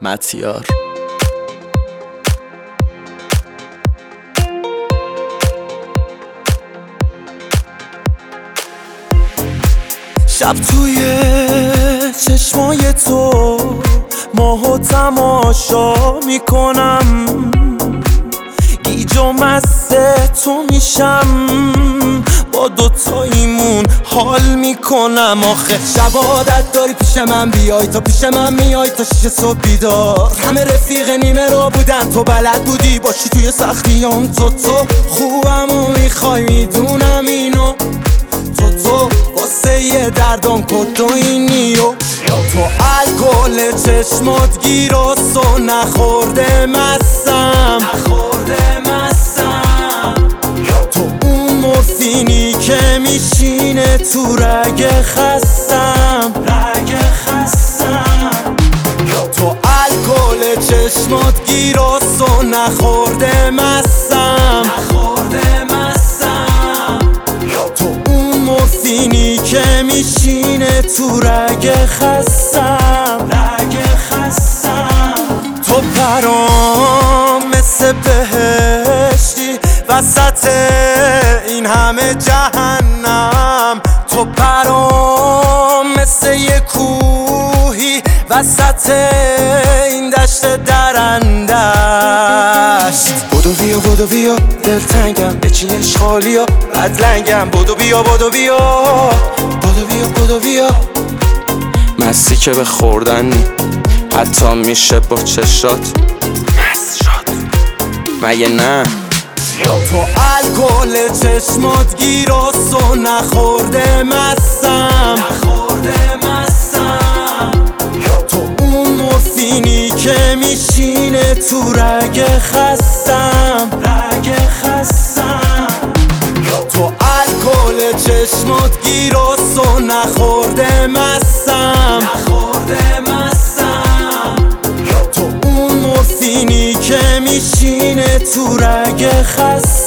متیار. شب توی چشمای تو ماهو تماشا میکنم، گیج و مست تو میشم، با دوتاییمون حال میکنم. آخه شب عادت داری پیش من بیای، تا پیش من میای تا 6 صبح بیدار. همه رفیق نیمه رو بودن، تو بلد بودی باشی توی سختیام. تو خوبمو میخوای میدونم اینو، تو واسه یه دردم کدوینی و تو الکل چشمات گیراس و نخورده مستم. تو اون مورفینی که میشینه تو رگ خستم. تو الکل چشمات گیراس و نخورده مستم. تو اون مورفینی که میشینه تو رگ خستم. تو برام مثل بهشتی وسط این همه جهنم. تو برام مثل یه کوهی وسط این دشت درندشت. بدو بیا دلتنگم، بچین اشغالیا بدلنگم. بدو بیا مستی که به خوردن حتی میشه با چشات مست شد مگه نه؟ تو الکل چشمات گیراس و نخورده مستم. تو اون مورفینی که میشینه تو رگ خستم. تو الکل چشمات گیراس و نخورده مستم. تو اون مورفینی که میشینه تو رگ خستم.